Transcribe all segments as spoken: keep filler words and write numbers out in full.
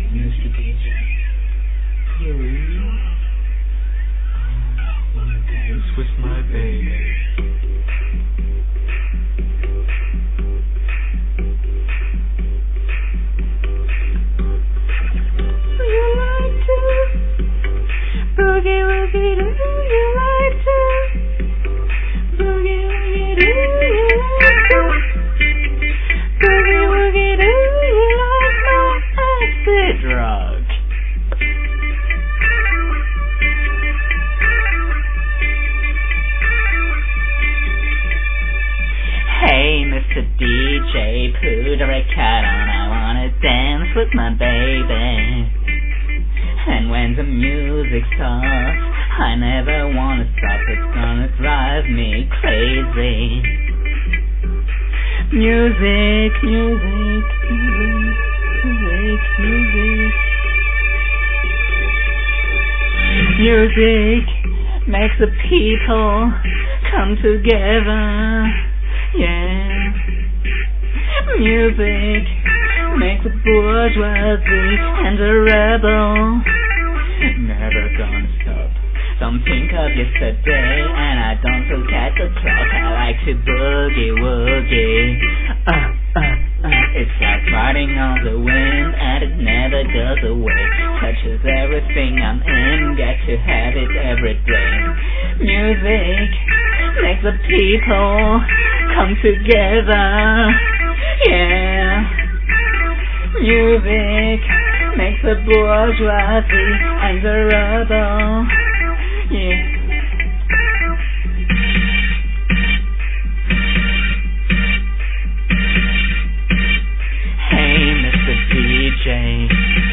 mister D J. Please. I wanna dance with my baby. You like to boogie woogie, do you like to boogie woogie, do you like to boogie woogie, do you like my acid drug? Hey, mister D J, put a record on, I wanna dance with my baby. And when the music starts, I never wanna stop, it's gonna drive me crazy. Music, music, music, music, music. Music makes the people come together, yeah. Music makes the bourgeoisie and the rebel never gonna stop. Don't think of yesterday, and I don't look at the clock. I like to boogie woogie. Uh, uh, uh. It's like riding on the wind, and it never goes away. Touches everything I'm in, get to have it every day. Music makes the people come together, yeah. Music makes the bourgeoisie and the rebel, yeah. Hey, mister D J.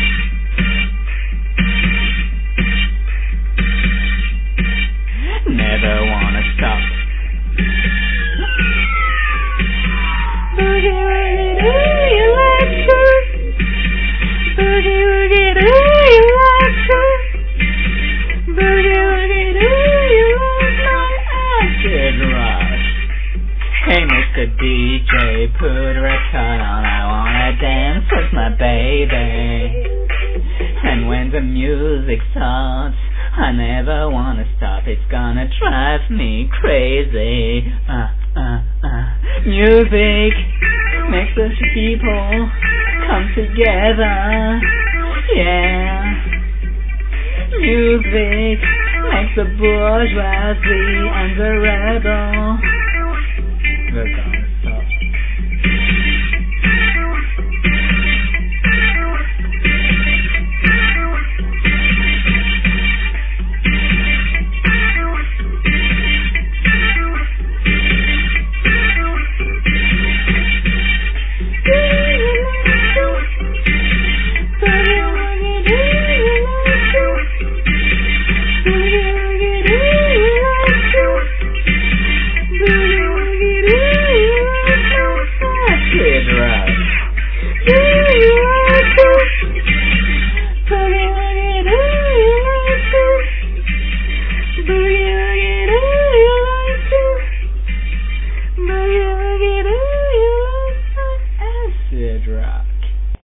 Never wanna stop. Boogie woogie, do you like to? Boogie woogie, do you like to? Boogie woogie, do you like my acid rush? Hey, mister D J, put a record on, I wanna dance with my baby. And when the music starts, I never wanna stop, it's gonna drive me crazy. Uh, uh, uh. Music makes the people come together, yeah. Music makes the bourgeoisie and the rebel.